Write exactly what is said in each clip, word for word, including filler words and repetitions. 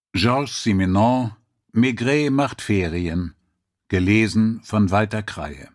Georges Simenon, Maigret macht Ferien, gelesen von Walter Kreie.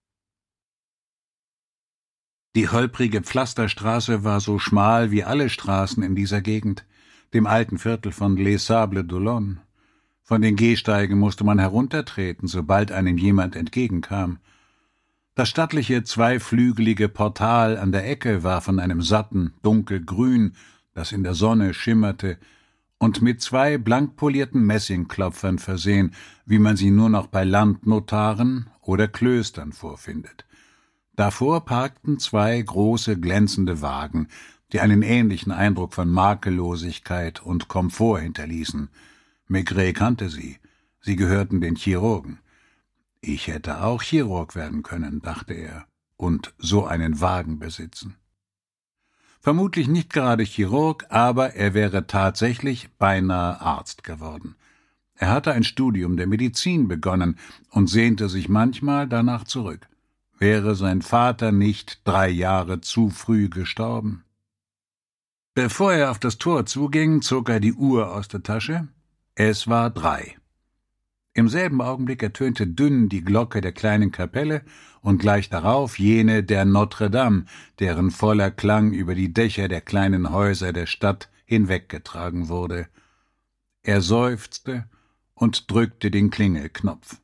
Die holprige Pflasterstraße war so schmal wie alle Straßen in dieser Gegend, dem alten Viertel von Les Sables d'Olonne. Von den Gehsteigen musste man heruntertreten, sobald einem jemand entgegenkam. Das stattliche zweiflügelige Portal an der Ecke war von einem satten Dunkelgrün, das in der Sonne schimmerte, und mit zwei blankpolierten Messingklopfern versehen, wie man sie nur noch bei Landnotaren oder Klöstern vorfindet. Davor parkten zwei große glänzende Wagen, die einen ähnlichen Eindruck von Makellosigkeit und Komfort hinterließen. Maigret kannte sie, sie gehörten den Chirurgen. Ich hätte auch Chirurg werden können, dachte er, und so einen Wagen besitzen. Vermutlich nicht gerade Chirurg, aber er wäre tatsächlich beinahe Arzt geworden. Er hatte ein Studium der Medizin begonnen und sehnte sich manchmal danach zurück. Wäre sein Vater nicht drei Jahre zu früh gestorben? Bevor er auf das Tor zuging, zog er die Uhr aus der Tasche. Es war drei. Im selben Augenblick ertönte dünn die Glocke der kleinen Kapelle und gleich darauf jene der Notre Dame, deren voller Klang über die Dächer der kleinen Häuser der Stadt hinweggetragen wurde. Er seufzte und drückte den Klingelknopf.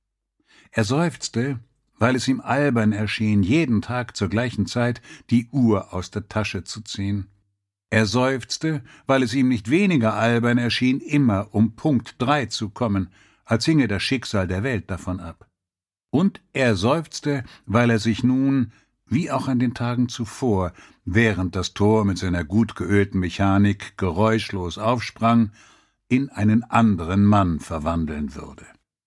Er seufzte, weil es ihm albern erschien, jeden Tag zur gleichen Zeit die Uhr aus der Tasche zu ziehen. Er seufzte, weil es ihm nicht weniger albern erschien, immer um Punkt drei zu kommen, als hinge das Schicksal der Welt davon ab. Und er seufzte, weil er sich nun, wie auch an den Tagen zuvor, während das Tor mit seiner gut geölten Mechanik geräuschlos aufsprang, in einen anderen Mann verwandeln würde.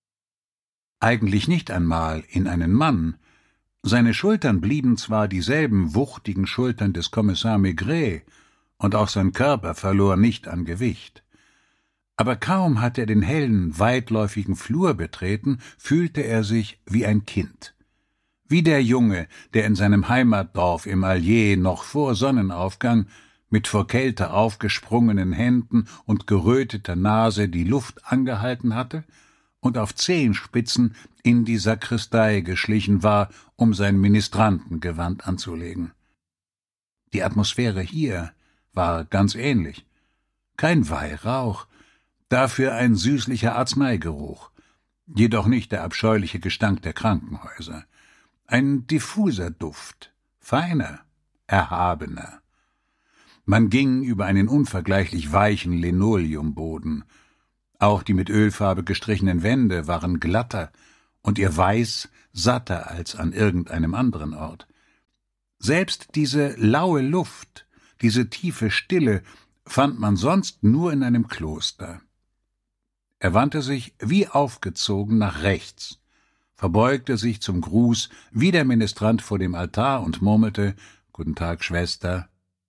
Eigentlich nicht einmal in einen Mann. Seine Schultern blieben zwar dieselben wuchtigen Schultern des Kommissar Maigret, und auch sein Körper verlor nicht an Gewicht. Aber kaum hatte er den hellen, weitläufigen Flur betreten, fühlte er sich wie ein Kind. Wie der Junge, der in seinem Heimatdorf im Allier noch vor Sonnenaufgang mit vor Kälte aufgesprungenen Händen und geröteter Nase die Luft angehalten hatte und auf Zehenspitzen in die Sakristei geschlichen war, um sein Ministrantengewand anzulegen. Die Atmosphäre hier war ganz ähnlich. Kein Weihrauch, dafür ein süßlicher Arzneigeruch, jedoch nicht der abscheuliche Gestank der Krankenhäuser. Ein diffuser Duft, feiner, erhabener. Man ging über einen unvergleichlich weichen Linoleumboden. Auch die mit Ölfarbe gestrichenen Wände waren glatter und ihr Weiß satter als an irgendeinem anderen Ort. Selbst diese laue Luft, diese tiefe Stille fand man sonst nur in einem Kloster. Er wandte sich wie aufgezogen nach rechts, verbeugte sich zum Gruß wie der Ministrant vor dem Altar und murmelte »Guten Tag, Schwester«.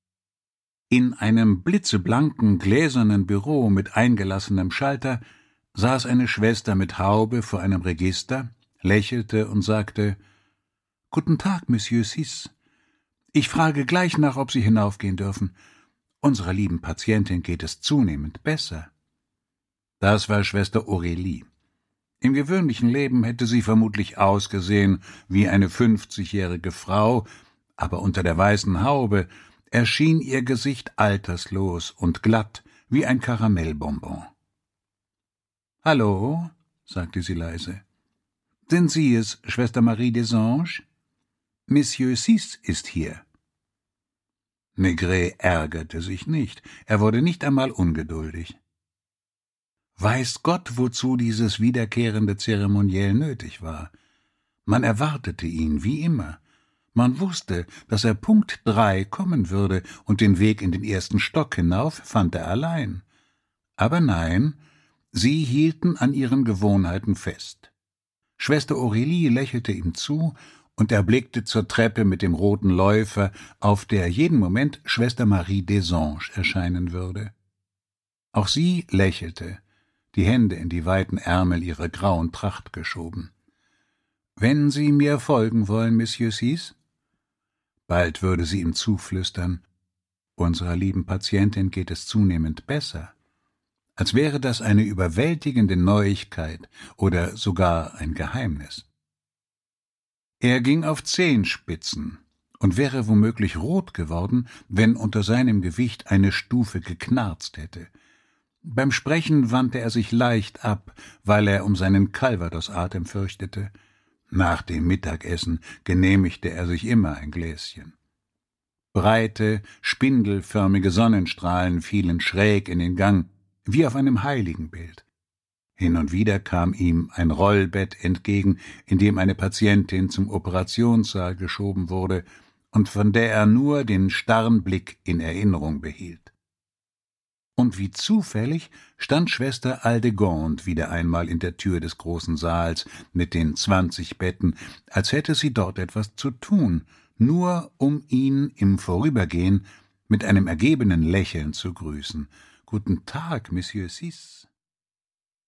In einem blitzeblanken, gläsernen Büro mit eingelassenem Schalter saß eine Schwester mit Haube vor einem Register, lächelte und sagte »Guten Tag, Monsieur Sis. Ich frage gleich nach, ob Sie hinaufgehen dürfen. Unserer lieben Patientin geht es zunehmend besser.« Das war Schwester Aurélie. Im gewöhnlichen Leben hätte sie vermutlich ausgesehen wie eine fünfzigjährige Frau, aber unter der weißen Haube erschien ihr Gesicht alterslos und glatt wie ein Karamellbonbon. »Hallo«, sagte sie leise. »Sind Sie es, Schwester Marie des Anges? Monsieur Sis ist hier.« Maigret ärgerte sich nicht, er wurde nicht einmal ungeduldig. Weiß Gott, wozu dieses wiederkehrende Zeremoniell nötig war. Man erwartete ihn, wie immer. Man wusste, dass er Punkt drei kommen würde, und den Weg in den ersten Stock hinauf fand er allein. Aber nein, sie hielten an ihren Gewohnheiten fest. Schwester Aurélie lächelte ihm zu, und er blickte zur Treppe mit dem roten Läufer, auf der jeden Moment Schwester Marie des Anges erscheinen würde. Auch sie lächelte, die Hände in die weiten Ärmel ihrer grauen Tracht geschoben. »Wenn Sie mir folgen wollen, Monsieur Sis?« Bald würde sie ihm zuflüstern, »Unserer lieben Patientin geht es zunehmend besser.« als wäre das eine überwältigende Neuigkeit oder sogar ein Geheimnis. Er ging auf Zehenspitzen und wäre womöglich rot geworden, wenn unter seinem Gewicht eine Stufe geknarzt hätte. Beim Sprechen wandte er sich leicht ab, weil er um seinen Calvados-Atem fürchtete. Nach dem Mittagessen genehmigte er sich immer ein Gläschen. Breite, spindelförmige Sonnenstrahlen fielen schräg in den Gang, wie auf einem Heiligenbild. Hin und wieder kam ihm ein Rollbett entgegen, in dem eine Patientin zum Operationssaal geschoben wurde und von der er nur den starren Blick in Erinnerung behielt. Und wie zufällig stand Schwester Aldegonde wieder einmal in der Tür des großen Saals mit den zwanzig Betten, als hätte sie dort etwas zu tun, nur um ihn im Vorübergehen mit einem ergebenen Lächeln zu grüßen. »Guten Tag, Monsieur Sis.«